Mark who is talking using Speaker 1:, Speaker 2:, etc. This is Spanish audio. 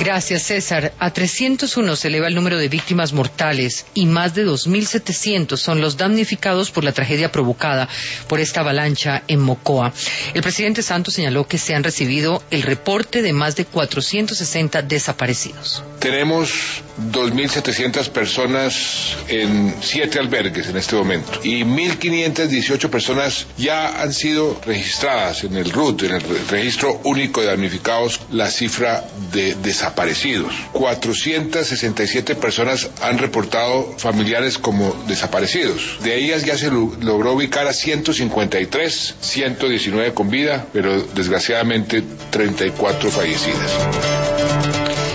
Speaker 1: Gracias, César. A 301 se eleva el número de víctimas mortales y más de 2.700 son los damnificados por la tragedia provocada por esta avalancha en Mocoa. El presidente Santos señaló que se han recibido el reporte de más de 460 desaparecidos.
Speaker 2: Tenemos 2.700 personas en 7 albergues en este momento y 1.518 personas ya han sido registradas en el RUT, en el Registro Único de Damnificados, la cifra de desaparecidos. 467 personas han reportado familiares como desaparecidos. De ellas ya se logró ubicar a 153, 119 con vida, pero desgraciadamente 34 fallecidas.